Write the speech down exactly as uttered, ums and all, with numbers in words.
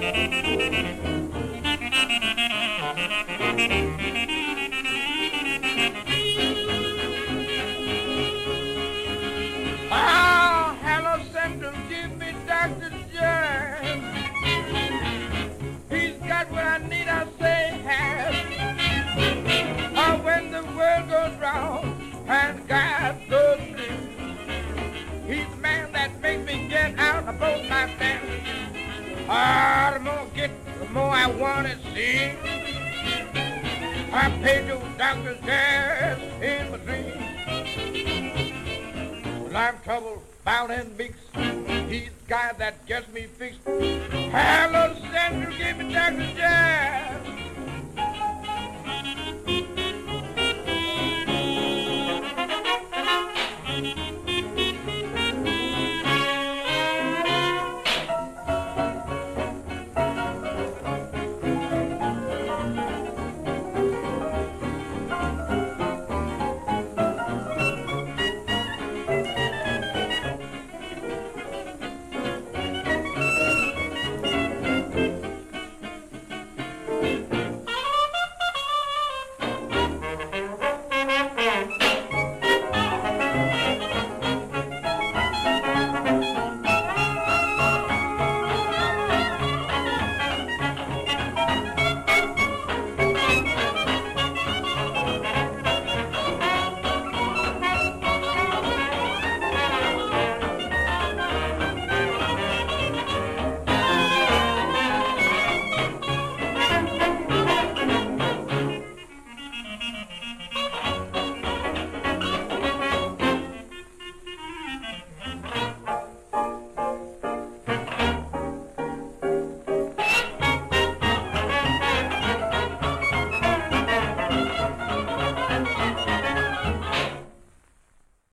Oh, hello, symptoms, give me Doctor John. He's got what I need, I say, have. Oh, when the world goes wrong and God goes blue, he's the man that makes me get out of both my fence. Ah, the more I get, the more I want to see. I paid those doctors gas in my dreams. When I'm troubled, bound and mixed, he's the guy that gets me fixed. Ah,